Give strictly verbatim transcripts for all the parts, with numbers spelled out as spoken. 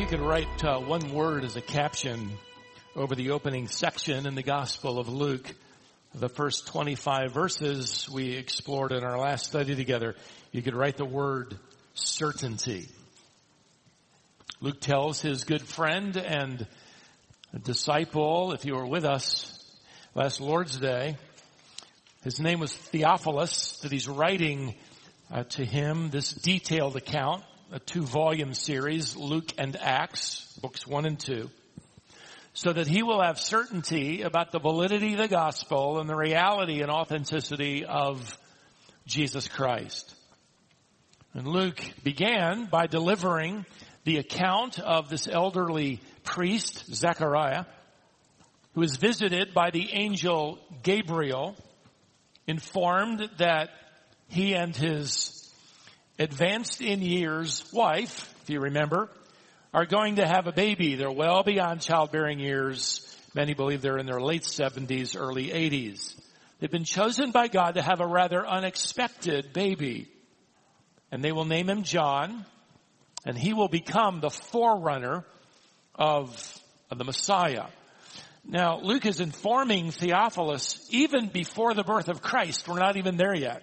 could write uh, one word as a caption over the opening section in the Gospel of Luke, the first twenty-five verses we explored in our last study together, you could write the word certainty. Luke tells his good friend and disciple, if you were with us last Lord's Day, his name was Theophilus, that he's writing uh, to him this detailed account, a two-volume series, Luke and Acts, books one and two, so that he will have certainty about the validity of the gospel and the reality and authenticity of Jesus Christ. And Luke began by delivering the account of this elderly priest, Zechariah, who is visited by the angel Gabriel, informed that he and his advanced in years wife, if you remember, are going to have a baby. They're well beyond childbearing years. Many believe they're in their late seventies, early eighties. They've been chosen by God to have a rather unexpected baby. And they will name him John, and he will become the forerunner of, of the Messiah. Now, Luke is informing Theophilus, even before the birth of Christ, we're not even there yet,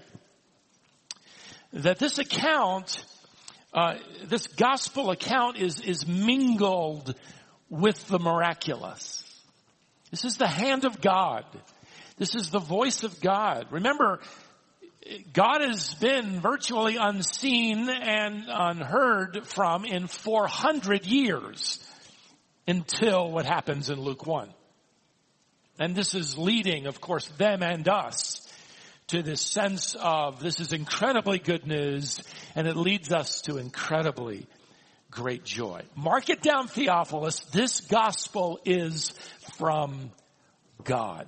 that this account, uh, this gospel account is, is mingled with the miraculous. This is the hand of God. This is the voice of God. Remember, God has been virtually unseen and unheard from in four hundred years until what happens in Luke one. And this is leading, of course, them and us to this sense of this is incredibly good news, and it leads us to incredibly great joy. Mark it down, Theophilus. This gospel is from God.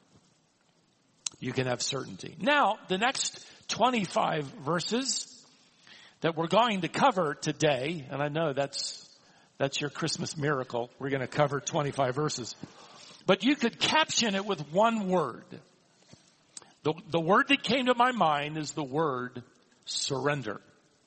You can have certainty. Now, the next twenty-five verses that we're going to cover today, and I know that's that's your Christmas miracle. We're going to cover twenty-five verses. But you could caption it with one word. The, the word that came to my mind is the word surrender.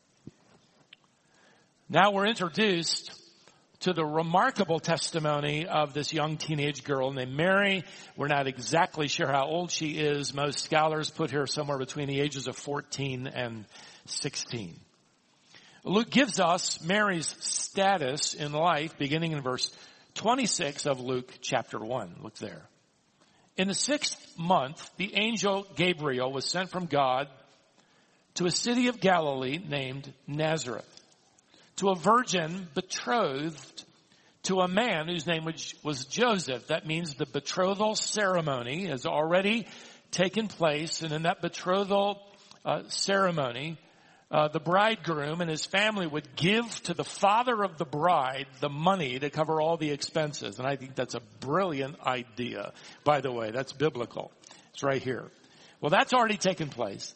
Now we're introduced to the remarkable testimony of this young teenage girl named Mary. We're not exactly sure how old she is. Most scholars put her somewhere between the ages of fourteen and sixteen. Luke gives us Mary's status in life beginning in verse twenty-six of Luke chapter one. Look there. In the sixth month, the angel Gabriel was sent from God to a city of Galilee named Nazareth, to a virgin betrothed to a man whose name was Joseph. That means the betrothal ceremony has already taken place, and in that betrothal uh, ceremony, uh, the bridegroom and his family would give to the father of the bride the money to cover all the expenses. And I think that's a brilliant idea. By the way, that's biblical. It's right here. Well, that's already taken place.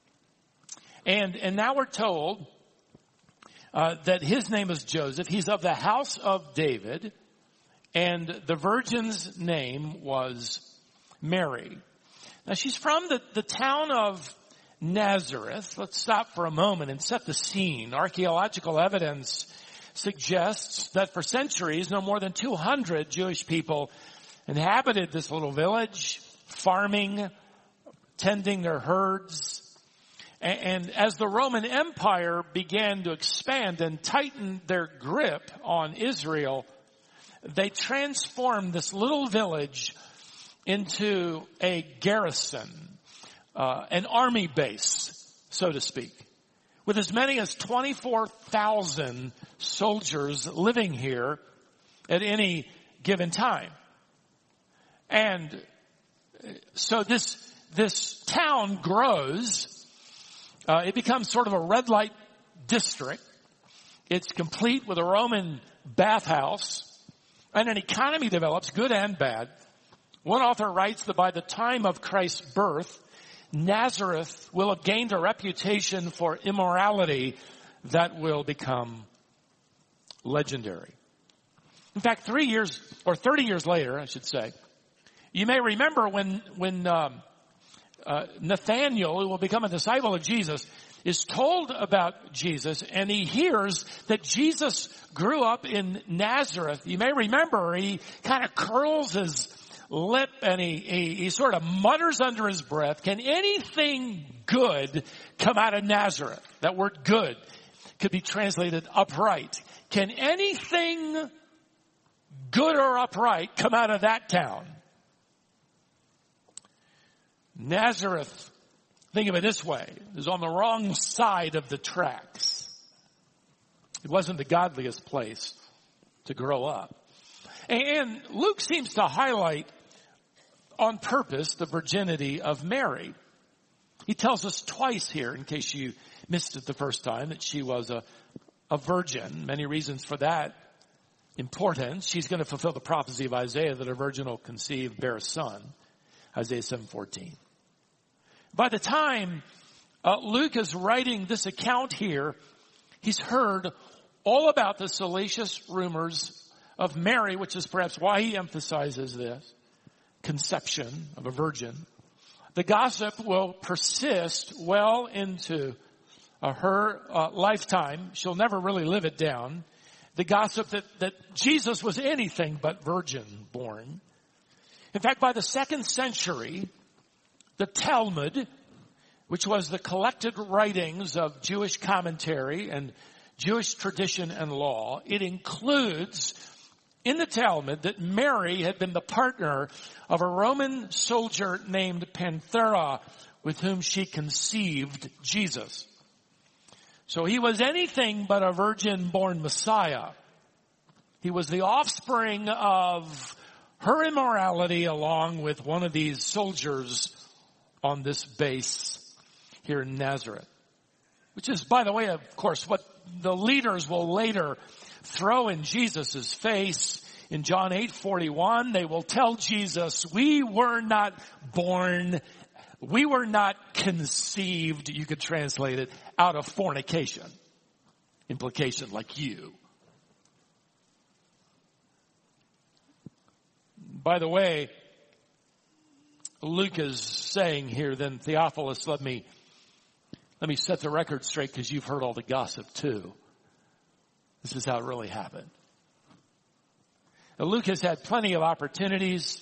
And, and now we're told Uh, that his name is Joseph. He's of the house of David, and the virgin's name was Mary. Now she's from the, the town of Nazareth. Let's stop for a moment and set the scene. Archaeological evidence suggests that for centuries, no more than two hundred Jewish people inhabited this little village, farming, tending their herds. And as the Roman Empire began to expand and tighten their grip on Israel, they transformed this little village into a garrison, uh, an army base, so to speak, with as many as twenty-four thousand soldiers living here at any given time. And so this, this town grows. Uh, it becomes sort of a red light district. It's complete with a Roman bathhouse, and an economy develops, good and bad. One author writes that by the time of Christ's birth, Nazareth will have gained a reputation for immorality that will become legendary. In fact, three years, or thirty years later, I should say, you may remember when, when, um, Uh, Nathanael, who will become a disciple of Jesus, is told about Jesus, and he hears that Jesus grew up in Nazareth. You may remember he kind of curls his lip and he, he, he sort of mutters under his breath, can anything good come out of Nazareth? That word good could be translated upright. Can anything good or upright come out of that town? Nazareth, think of it this way, is on the wrong side of the tracks. It wasn't the godliest place to grow up. And Luke seems to highlight on purpose the virginity of Mary. He tells us twice here, in case you missed it the first time, that she was a, a virgin. Many reasons for that importance. She's going to fulfill the prophecy of Isaiah that a virgin will conceive, bear a son. Isaiah seven fourteen. By the time uh, Luke is writing this account here, he's heard all about the salacious rumors of Mary, which is perhaps why he emphasizes this conception of a virgin. The gossip will persist well into uh, her uh, lifetime. She'll never really live it down. The gossip that, that Jesus was anything but virgin born. In fact, by the second century, the Talmud, which was the collected writings of Jewish commentary and Jewish tradition and law, it includes in the Talmud that Mary had been the partner of a Roman soldier named Panthera, with whom she conceived Jesus. So he was anything but a virgin-born Messiah. He was the offspring of her immorality along with one of these soldiers on this base here in Nazareth. Which is, by the way, of course, what the leaders will later throw in Jesus' face. In John eight forty-one, they will tell Jesus, we were not born, we were not conceived, you could translate it, out of fornication. Implication, like you. By the way, Luke is saying here, then, Theophilus, let me, let me set the record straight because you've heard all the gossip too. This is how it really happened. Now, Luke has had plenty of opportunities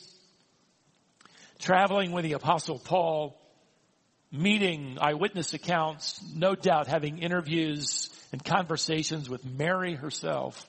traveling with the Apostle Paul, meeting eyewitness accounts, no doubt having interviews and conversations with Mary herself,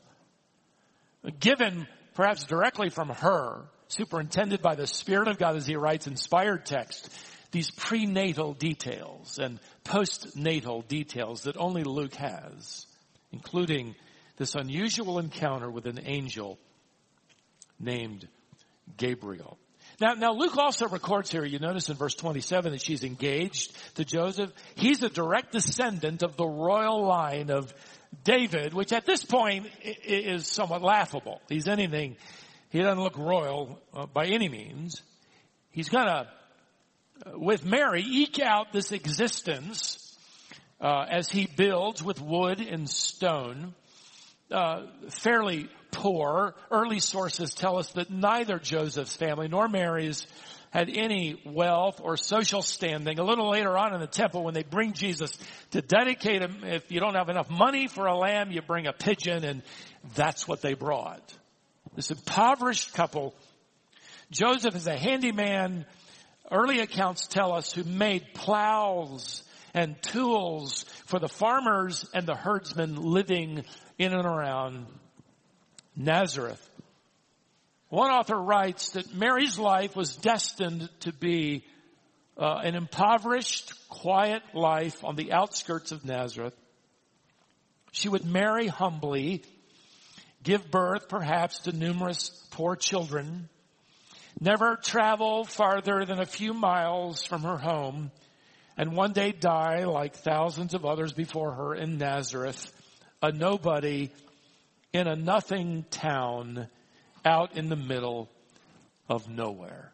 given perhaps directly from her, superintended by the Spirit of God as he writes inspired text, these prenatal details and postnatal details that only Luke has, including this unusual encounter with an angel named Gabriel. Now, now Luke also records here, you notice in verse twenty-seven that she's engaged to Joseph. He's a direct descendant of the royal line of David, which at this point is somewhat laughable. He's anything, he doesn't look royal uh, by any means. He's gonna, uh, with Mary, eke out this existence uh, as he builds with wood and stone. Uh, fairly poor. Early sources tell us that neither Joseph's family nor Mary's had any wealth or social standing. A little later on in the temple, when they bring Jesus to dedicate him, if you don't have enough money for a lamb, you bring a pigeon, and that's what they brought. This impoverished couple. Joseph is a handyman, early accounts tell us, who made plows and tools for the farmers and the herdsmen living in and around Nazareth. One author writes that Mary's life was destined to be uh, an impoverished, quiet life on the outskirts of Nazareth. She would marry humbly, give birth perhaps to numerous poor children, never travel farther than a few miles from her home, and one day die like thousands of others before her in Nazareth, a nobody in a nothing town out in the middle of nowhere.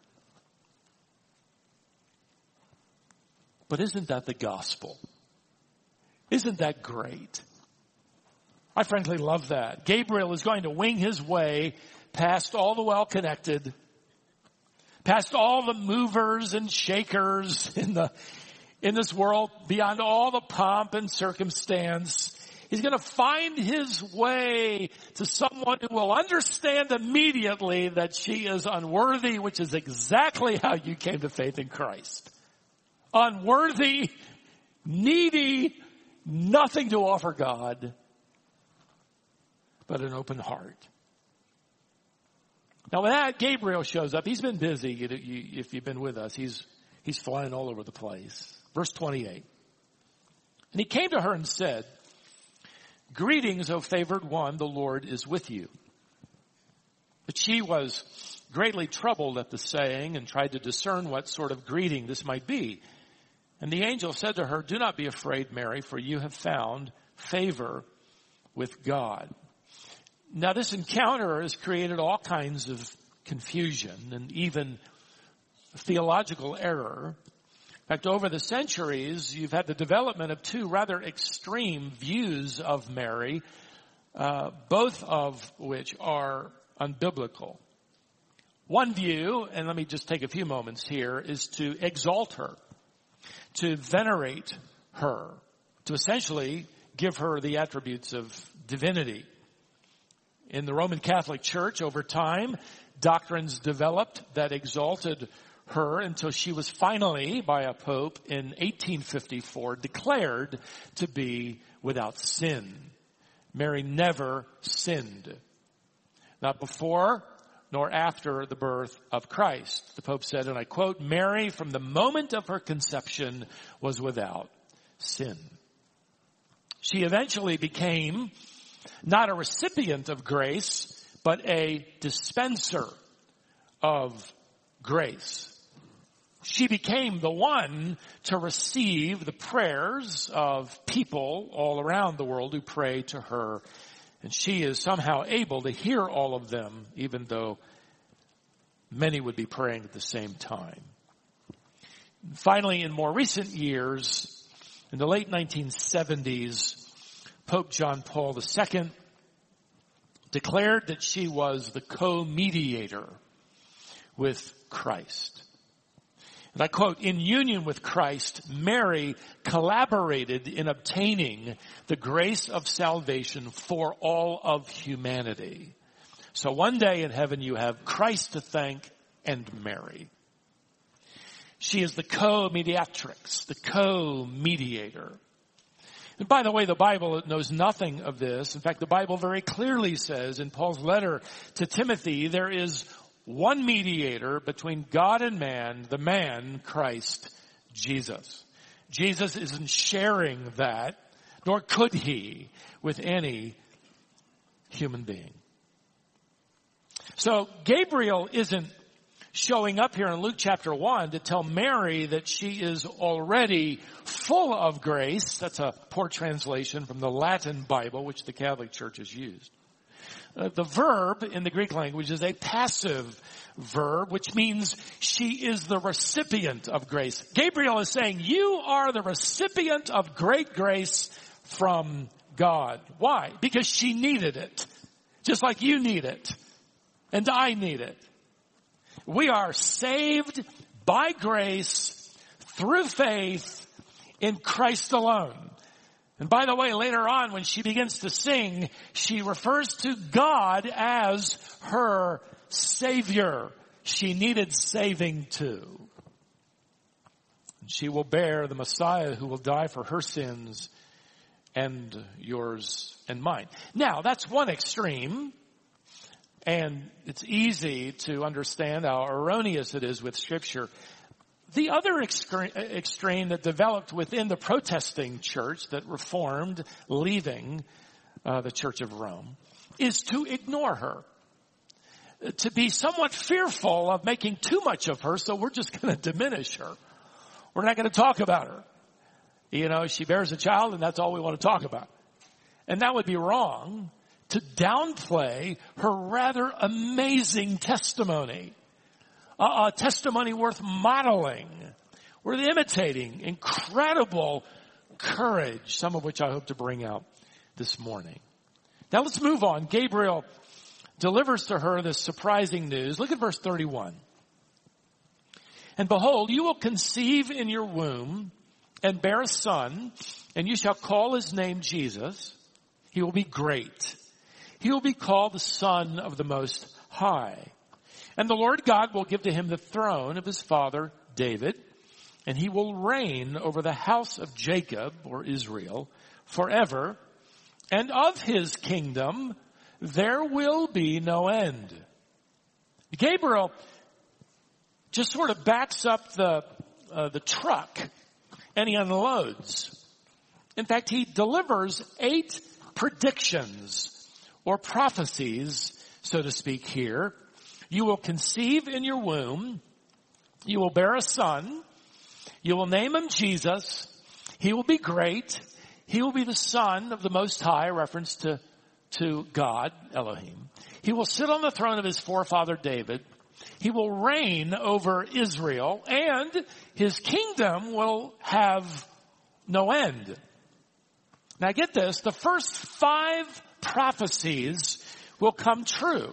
But isn't that the gospel? Isn't that great? I frankly love that. Gabriel is going to wing his way past all the well-connected, past all the movers and shakers in the in this world beyond all the pomp and circumstance. He's going to find his way to someone who will understand immediately that she is unworthy, which is exactly how you came to faith in Christ. Unworthy, needy, nothing to offer God, but an open heart. Now with that, Gabriel shows up. He's been busy. If you've been with us, he's, he's flying all over the place. Verse twenty-eight. And he came to her and said, "Greetings, O favored one, the Lord is with you." But she was greatly troubled at the saying and tried to discern what sort of greeting this might be. And the angel said to her, "Do not be afraid, Mary, for you have found favor with God." Now this encounter has created all kinds of confusion and even theological error. In fact, over the centuries, you've had the development of two rather extreme views of Mary, uh, both of which are unbiblical. One view, and let me just take a few moments here, is to exalt her, to venerate her, to essentially give her the attributes of divinity. In the Roman Catholic Church, over time, doctrines developed that exalted her until she was finally, by a pope in eighteen fifty-four, declared to be without sin. Mary never sinned. Not before nor after the birth of Christ. The pope said, and I quote, "Mary from the moment of her conception was without sin." She eventually became not a recipient of grace, but a dispenser of grace. She became the one to receive the prayers of people all around the world who pray to her. And she is somehow able to hear all of them, even though many would be praying at the same time. Finally, in more recent years, in the late nineteen seventies, Pope John Paul the Second declared that she was the co-mediator with Christ. And I quote, "In union with Christ, Mary collaborated in obtaining the grace of salvation for all of humanity." So one day in heaven you have Christ to thank and Mary. She is the co-mediatrix, the co-mediator. And by the way, the Bible knows nothing of this. In fact, the Bible very clearly says in Paul's letter to Timothy, there is one mediator between God and man, the man, Christ Jesus. Jesus isn't sharing that, nor could he, with any human being. So Gabriel isn't showing up here in Luke chapter one to tell Mary that she is already full of grace. That's a poor translation from the Latin Bible, which the Catholic Church has used. Uh, the verb in the Greek language is a passive verb, which means she is the recipient of grace. Gabriel is saying, you are the recipient of great grace from God. Why? Because she needed it. Just like you need it. And I need it. We are saved by grace through faith in Christ alone. And by the way, later on when she begins to sing, she refers to God as her Savior. She needed saving too. And she will bear the Messiah who will die for her sins and yours and mine. Now, that's one extreme. And it's easy to understand how erroneous it is with Scripture. The other extreme that developed within the protesting church that reformed, leaving uh, the Church of Rome, is to ignore her. To be somewhat fearful of making too much of her, so we're just going to diminish her. We're not going to talk about her. You know, she bears a child and that's all we want to talk about. And that would be wrong. To downplay her rather amazing testimony. A, a testimony worth modeling, worth imitating, incredible courage, some of which I hope to bring out this morning. Now let's move on. Gabriel delivers to her this surprising news. Look at verse thirty-one. And behold, you will conceive in your womb and bear a son, and you shall call his name Jesus. He will be great. He will be called the Son of the Most High. And the Lord God will give to him the throne of his father David, and he will reign over the house of Jacob, or Israel, forever. And of his kingdom there will be no end. Gabriel just sort of backs up the uh, the truck, and he unloads. In fact, he delivers eight predictions or prophecies, so to speak, here. You will conceive in your womb. You will bear a son. You will name him Jesus. He will be great. He will be the Son of the Most High, reference to, to God, Elohim. He will sit on the throne of his forefather David. He will reign over Israel, and his kingdom will have no end. Now get this, the first five prophecies will come true.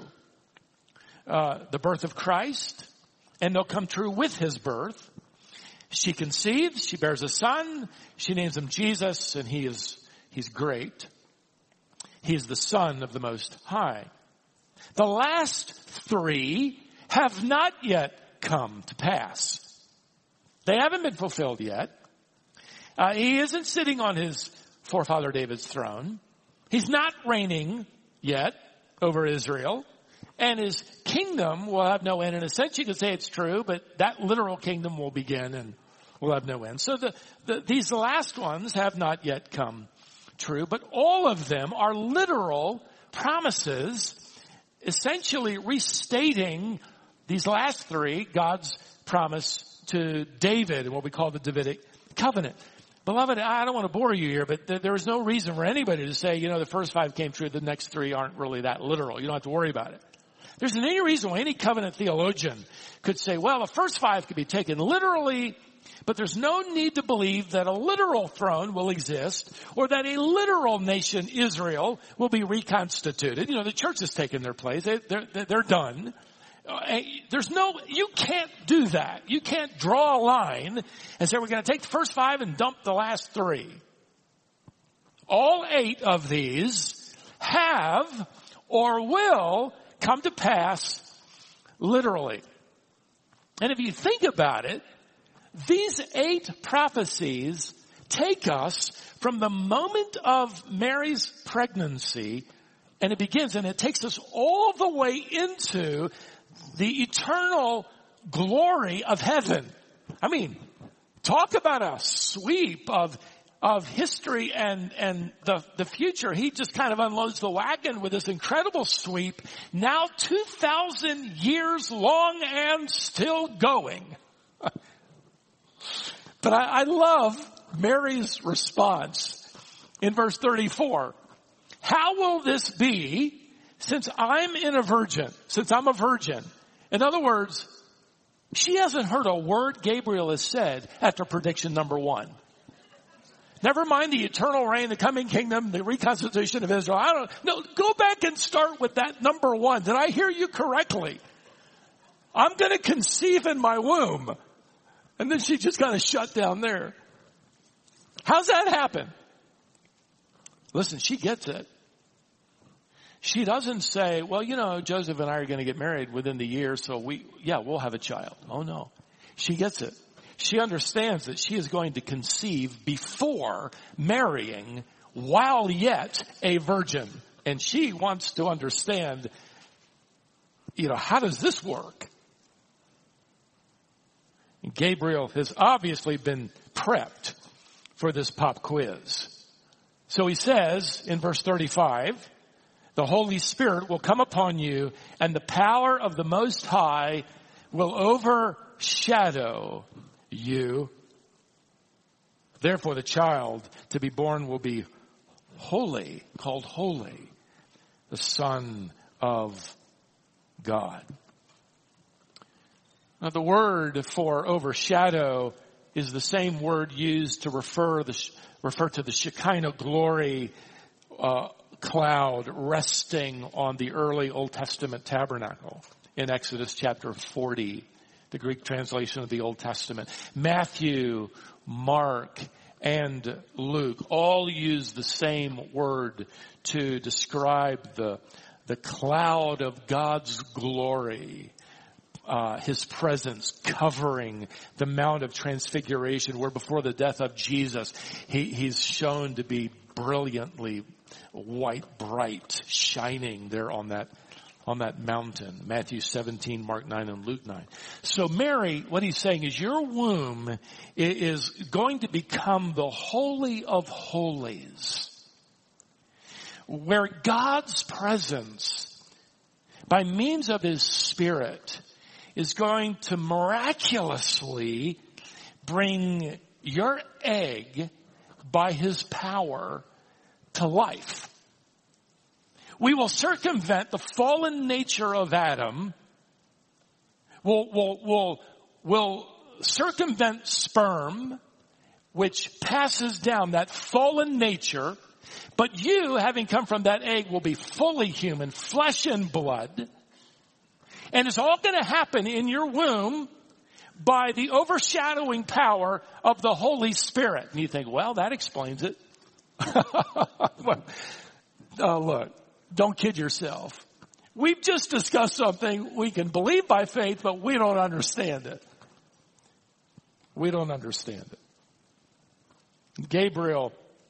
Uh, the birth of Christ, and they'll come true with his birth. She conceives, she bears a son, she names him Jesus, and he is, he's great. He is the Son of the Most High. The last three have not yet come to pass. They haven't been fulfilled yet. Uh, he isn't sitting on his forefather David's throne. He's not reigning yet over Israel. And his kingdom will have no end. In a sense, you could say it's true, but that literal kingdom will begin and will have no end. So the, the, these last ones have not yet come true, but all of them are literal promises, essentially restating these last three, God's promise to David, what we call the Davidic covenant. Beloved, I don't want to bore you here, but th- there is no reason for anybody to say, you know, the first five came true, the next three aren't really that literal. You don't have to worry about it. There isn't any reason why any covenant theologian could say, well, the first five could be taken literally, but there's no need to believe that a literal throne will exist or that a literal nation, Israel, will be reconstituted. You know, the church has taken their place. They, they're, they're done. Uh, there's no, you can't do that. You can't draw a line and say we're going to take the first five and dump the last three. All eight of these have or will come to pass literally. And if you think about it, these eight prophecies take us from the moment of Mary's pregnancy, and it begins, and it takes us all the way into the eternal glory of heaven. I mean, talk about a sweep of of history and, and the, the future. He just kind of unloads the wagon with this incredible sweep, now two thousand years long and still going. But I, I love Mary's response in verse thirty-four. How will this be since I'm in a virgin, since I'm a virgin? In other words, she hasn't heard a word Gabriel has said after prediction number one. Never mind the eternal reign, the coming kingdom, the reconstitution of Israel. I don't know. Go back and start with that number one. Did I hear you correctly? I'm going to conceive in my womb. And then she just kind of shut down there. How's that happen? Listen, she gets it. She doesn't say, well, you know, Joseph and I are going to get married within the year, so we, yeah, we'll have a child. Oh, no. She gets it. She understands that she is going to conceive before marrying while yet a virgin. And she wants to understand, you know, how does this work? And Gabriel has obviously been prepped for this pop quiz. So he says in verse thirty-five, the Holy Spirit will come upon you, and the power of the Most High will overshadow you. Therefore the child to be born will be holy, called holy, the Son of God. Now the word for overshadow is the same word used to refer the refer to the Shekinah glory uh, cloud resting on the early Old Testament tabernacle in Exodus chapter forty. the Greek translation of the Old Testament. Matthew, Mark, and Luke all use the same word to describe the, the cloud of God's glory, uh, his presence covering the Mount of Transfiguration, where before the death of Jesus, he, he's shown to be brilliantly white, bright, shining there on that on that mountain. Matthew seventeen, Mark nine, and Luke nine. So Mary, what he's saying is your womb is going to become the Holy of Holies, where God's presence, by means of his Spirit, is going to miraculously bring your egg by his power to life. We will circumvent the fallen nature of Adam. We'll, we'll, we'll, we'll circumvent sperm, which passes down that fallen nature. But you, having come from that egg, will be fully human, flesh and blood. And it's all going to happen in your womb by the overshadowing power of the Holy Spirit. And you think, well, that explains it. well, uh, look, don't kid yourself. We've just discussed something we can believe by faith, but we don't understand it. We don't understand it. Gabriel,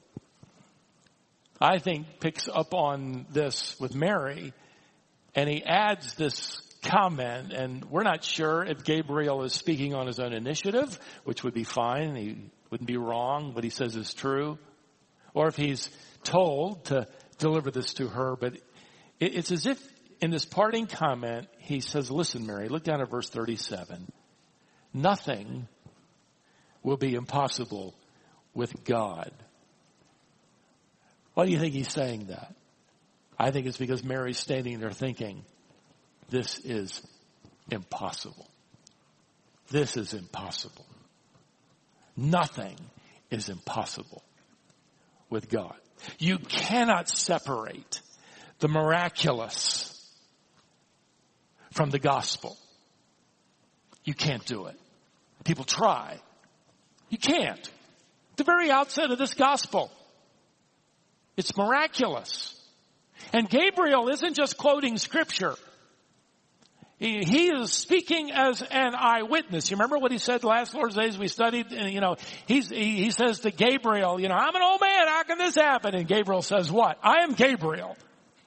I think, picks up on this with Mary, and he adds this comment, and we're not sure if Gabriel is speaking on his own initiative, which would be fine. He wouldn't be wrong. What he says is true. Or if he's told to deliver this to her. But it's as if in this parting comment, he says, listen, Mary, look down at verse thirty-seven. Nothing will be impossible with God. Why do you think he's saying that? I think it's because Mary's standing there thinking, this is impossible. This is impossible. Nothing is impossible with God. You cannot separate the miraculous from the gospel. You can't do it. People try. You can't. At the very outset of this gospel, it's miraculous. And Gabriel isn't just quoting scripture. He, he is speaking as an eyewitness. You remember what he said last Lord's Days we studied? And, you know, he's, he, he says to Gabriel, you know, I'm an old man. How can this happen? And Gabriel says what? I am Gabriel.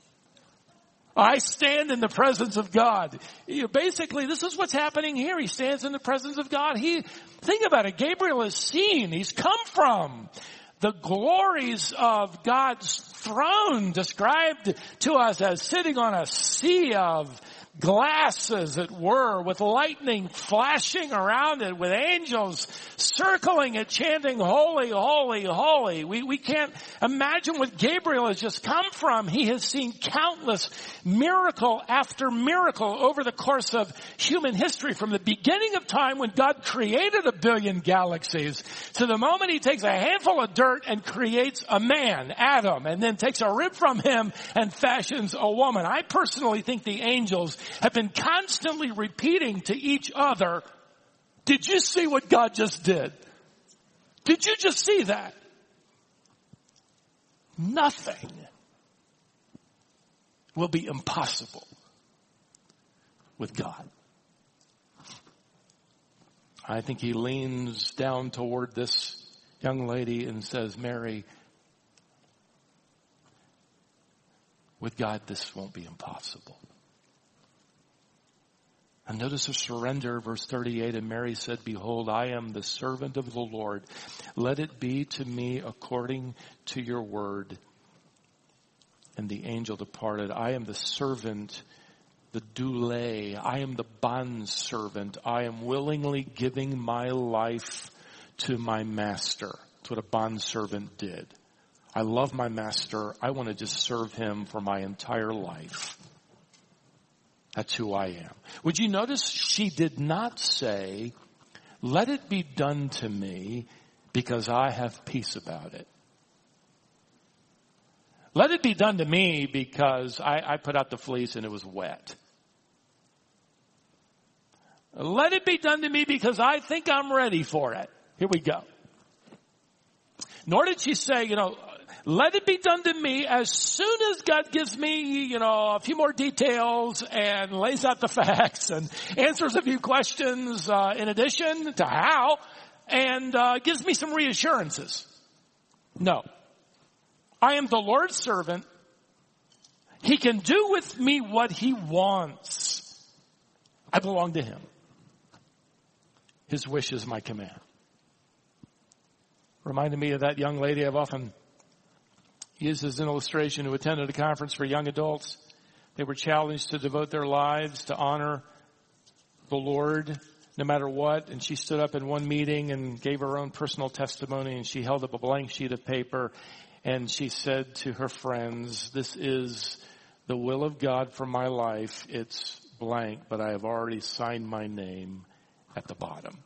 I stand in the presence of God. You know, basically, this is what's happening here. He stands in the presence of God. He, think about it. Gabriel has seen. He's come from the glories of God's throne, described to us as sitting on a sea of glass, as it were, with lightning flashing around it, with angels circling it, chanting, holy, holy, holy. We, we can't imagine what Gabriel has just come from. He has seen countless miracle after miracle over the course of human history, from the beginning of time when God created a billion galaxies to the moment he takes a handful of dirt and creates a man, Adam, and then takes a rib from him and fashions a woman. I personally think the angels have been constantly repeating to each other, did you see what God just did? Did you just see that? Nothing will be impossible with God. I think he leans down toward this young lady and says, Mary, with God this won't be impossible. And notice her surrender, verse thirty-eight, and Mary said, behold, I am the servant of the Lord. Let it be to me according to your word. And the angel departed. I am the servant, the doulé. I am the bondservant. I am willingly giving my life to my master. That's what a bondservant did. I love my master. I want to just serve him for my entire life. That's who I am. Would you notice she did not say, let it be done to me because I have peace about it. Let it be done to me because I, I put out the fleece and it was wet. Let it be done to me because I think I'm ready for it. Here we go. Nor did she say, you know, let it be done to me as soon as God gives me, you know, a few more details and lays out the facts and answers a few questions uh, in addition to how and uh, gives me some reassurances. No. I am the Lord's servant. He can do with me what he wants. I belong to him. His wish is my command. Reminded me of that young lady I've often used as an illustration who attended a conference for young adults. They were challenged to devote their lives to honor the Lord no matter what. And she stood up in one meeting and gave her own personal testimony, and she held up a blank sheet of paper and she said to her friends, this is the will of God for my life. It's blank, but I have already signed my name at the bottom.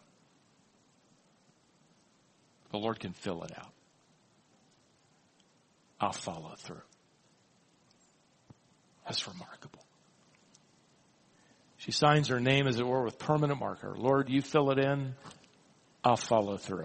The Lord can fill it out. I'll follow through. That's remarkable. She signs her name, as it were, with permanent marker. Lord, you fill it in. I'll follow through.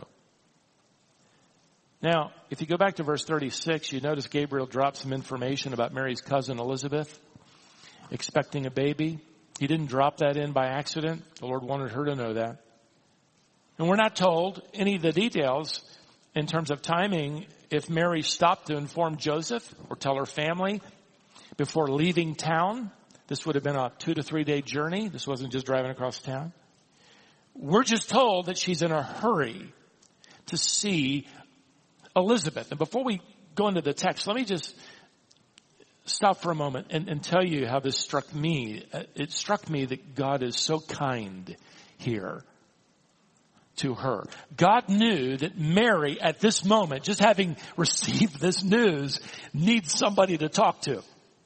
Now, if you go back to verse thirty-six, you notice Gabriel dropped some information about Mary's cousin Elizabeth, expecting a baby. He didn't drop that in by accident. The Lord wanted her to know that. And we're not told any of the details in terms of timing if Mary stopped to inform Joseph or tell her family before leaving town. This would have been a two to three day journey. This wasn't just driving across town. We're just told that she's in a hurry to see Elizabeth. And before we go into the text, let me just stop for a moment and, and tell you how this struck me. It struck me that God is so kind here to her. God knew that Mary at this moment, just having received this news, needs somebody to talk to.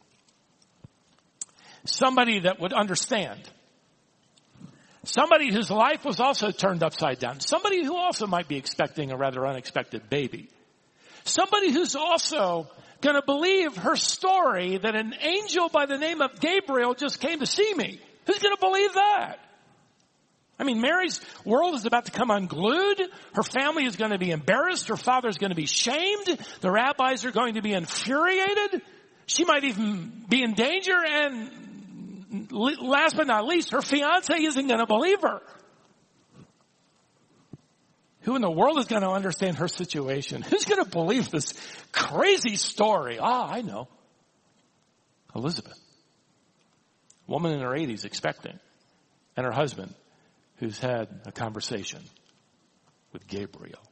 Somebody that would understand. Somebody whose life was also turned upside down. Somebody who also might be expecting a rather unexpected baby. Somebody who's also going to believe her story that an angel by the name of Gabriel just came to see me. Who's going to believe that? I mean, Mary's world is about to come unglued. Her family is going to be embarrassed. Her father is going to be shamed. The rabbis are going to be infuriated. She might even be in danger. And last but not least, her fiance isn't going to believe her. Who in the world is going to understand her situation? Who's going to believe this crazy story? Ah, I know. Elizabeth. Woman in her eighties expecting. And her husband, who's had a conversation with Gabriel.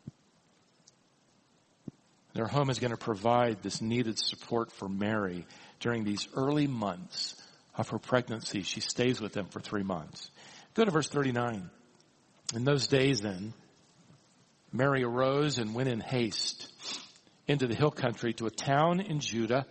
Their home is going to provide this needed support for Mary during these early months of her pregnancy. She stays with them for three months. Go to verse thirty-nine. In those days then, Mary arose and went in haste into the hill country to a town in Judah.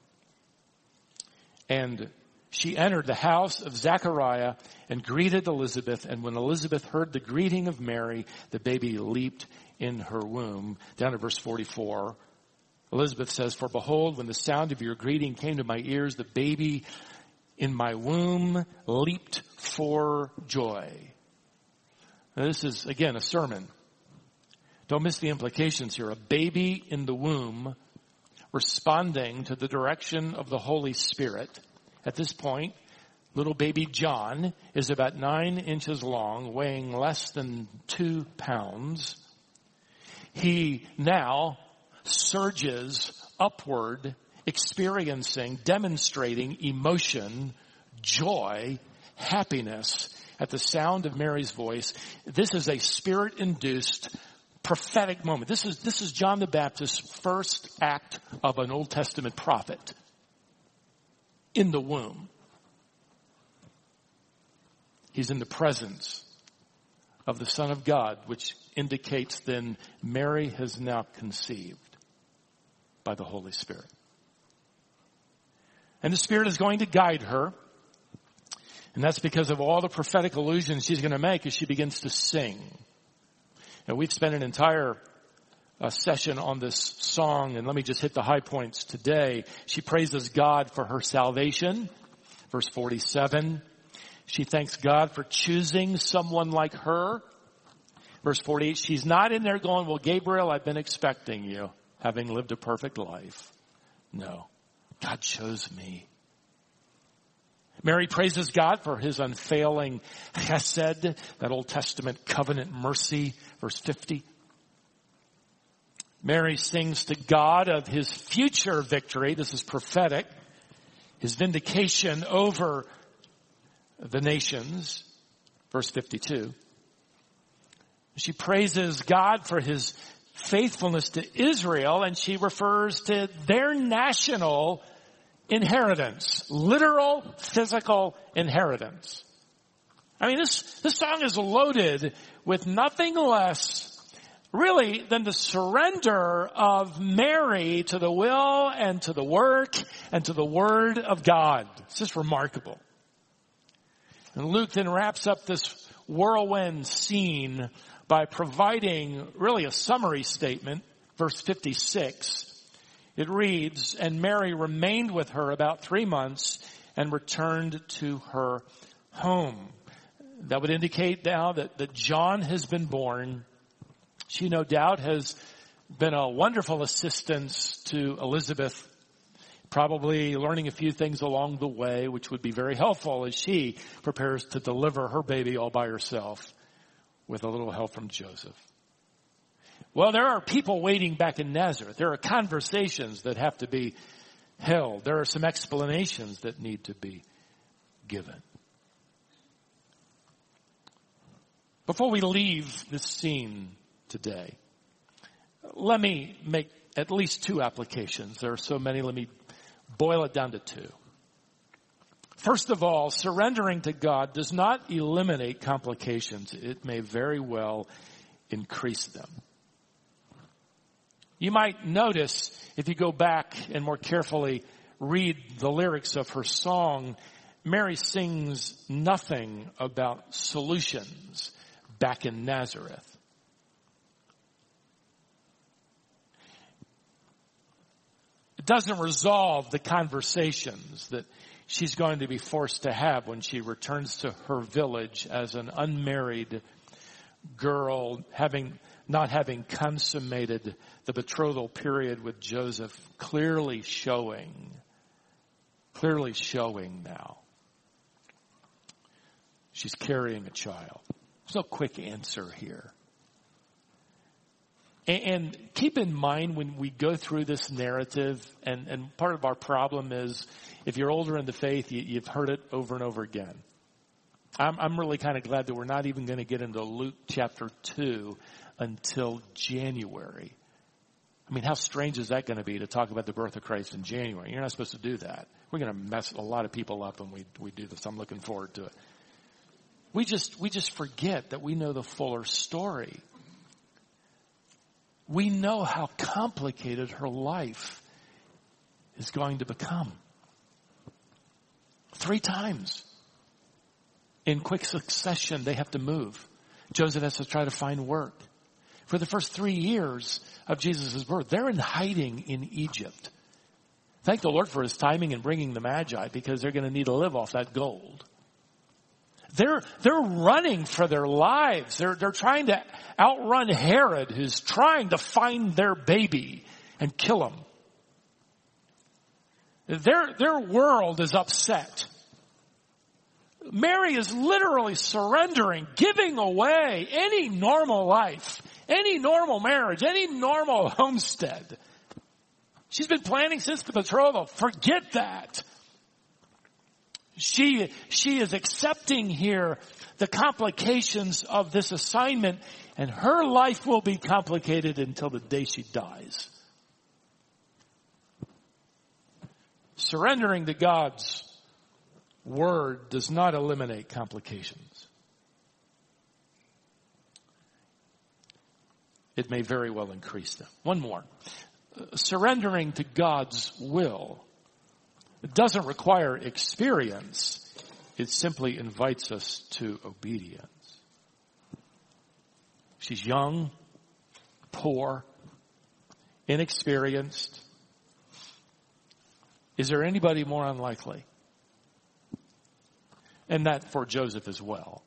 And she entered the house of Zechariah and greeted Elizabeth. And when Elizabeth heard the greeting of Mary, the baby leaped in her womb. Down to verse forty-four. Elizabeth says, for behold, when the sound of your greeting came to my ears, the baby in my womb leaped for joy. Now, this is, again, a sermon. Don't miss the implications here. A baby in the womb responding to the direction of the Holy Spirit. At this point, little baby John is about nine inches long, weighing less than two pounds. He now surges upward, experiencing, demonstrating emotion, joy, happiness at the sound of Mary's voice. This is a spirit-induced prophetic moment. This is, this is John the Baptist's first act of an Old Testament prophet in the womb. He's in the presence of the Son of God, which indicates then Mary has now conceived by the Holy Spirit. And the Spirit is going to guide her. And that's because of all the prophetic allusions she's going to make as she begins to sing. And we've spent an entire uh, session on this song, and let me just hit the high points today. She praises God for her salvation. Verse forty-seven. She thanks God for choosing someone like her. Verse forty-eight, she's not in there going, well, Gabriel, I've been expecting you, having lived a perfect life. No, God chose me. Mary praises God for his unfailing chesed, that Old Testament covenant mercy, verse fifty. Mary sings to God of his future victory. This is prophetic. His vindication over the nations, verse fifty-two. She praises God for his faithfulness to Israel, and she refers to their national inheritance, literal, physical inheritance. I mean, this, this song is loaded with nothing less, really, than the surrender of Mary to the will and to the work and to the word of God. It's just remarkable. And Luke then wraps up this whirlwind scene by providing really a summary statement, verse fifty-six. It reads, and Mary remained with her about three months and returned to her home. That would indicate now that, that John has been born. She no doubt has been a wonderful assistance to Elizabeth, probably learning a few things along the way, which would be very helpful as she prepares to deliver her baby all by herself with a little help from Joseph. Well, there are people waiting back in Nazareth. There are conversations that have to be held. There are some explanations that need to be given. Before we leave this scene today, let me make at least two applications. There are so many, let me boil it down to two. First of all, surrendering to God does not eliminate complications. It may very well increase them. You might notice, if you go back and more carefully read the lyrics of her song, Mary sings nothing about solutions back in Nazareth. It doesn't resolve the conversations that she's going to be forced to have when she returns to her village as an unmarried girl, having not having consummated the betrothal period with Joseph, clearly showing, clearly showing now she's carrying a child. There's no quick answer here. And keep in mind when we go through this narrative, and, and part of our problem is if you're older in the faith, you, you've heard it over and over again. I'm, I'm really kind of glad that we're not even going to get into Luke chapter two until January. I mean, how strange is that going to be to talk about the birth of Christ in January? You're not supposed to do that. We're going to mess a lot of people up when we, we do this. I'm looking forward to it. We just, we just forget that we know the fuller story. We know how complicated her life is going to become. Three times in quick succession, they have to move. Joseph has to try to find work. For the first three years of Jesus' birth, they're in hiding in Egypt. Thank the Lord for his timing in bringing the Magi, because they're going to need to live off that gold. They're, they're running for their lives. They're, they're trying to outrun Herod, who's trying to find their baby and kill him. Their, their world is upset. Mary is literally surrendering, giving away any normal life, any normal marriage, any normal homestead. She's been planning since the betrothal. Forget that. She, she is accepting here the complications of this assignment, and her life will be complicated until the day she dies. Surrendering to God's word does not eliminate complications. It may very well increase them. One more. Surrendering to God's will, it doesn't require experience. It simply invites us to obedience. She's young, poor, inexperienced. Is there anybody more unlikely? And that for Joseph as well.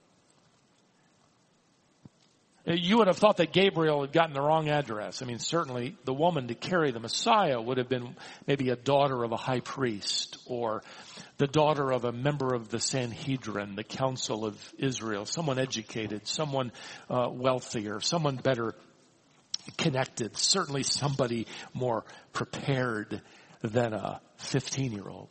You would have thought that Gabriel had gotten the wrong address. I mean, certainly the woman to carry the Messiah would have been maybe a daughter of a high priest or the daughter of a member of the Sanhedrin, the Council of Israel, someone educated, someone uh, wealthier, someone better connected, certainly somebody more prepared than a fifteen-year-old.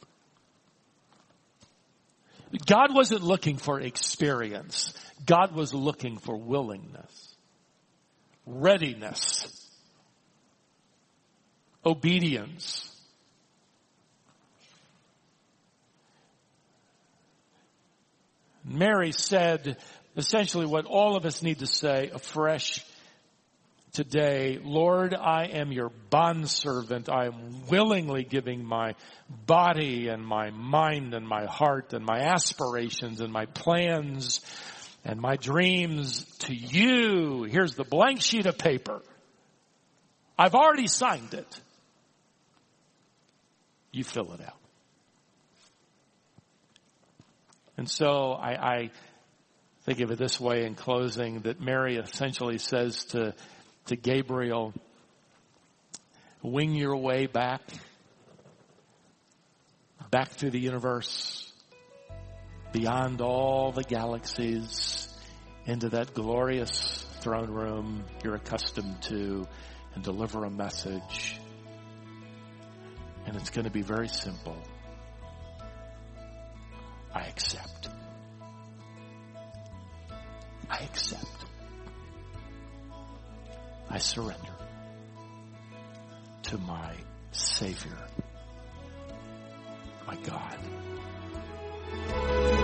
God wasn't looking for experience. God was looking for willingness, readiness, obedience. Mary said essentially what all of us need to say afresh today. Lord, I am your bondservant. I am willingly giving my body and my mind and my heart and my aspirations and my plans and my dreams to you. Here's the blank sheet of paper. I've already signed it. You fill it out. And so I, I think of it this way in closing, that Mary essentially says to to Gabriel, wing your way back, back through the universe, beyond all the galaxies, into that glorious throne room you're accustomed to, and deliver a message. And it's going to be very simple. I accept. I accept. I surrender to my Savior, my God.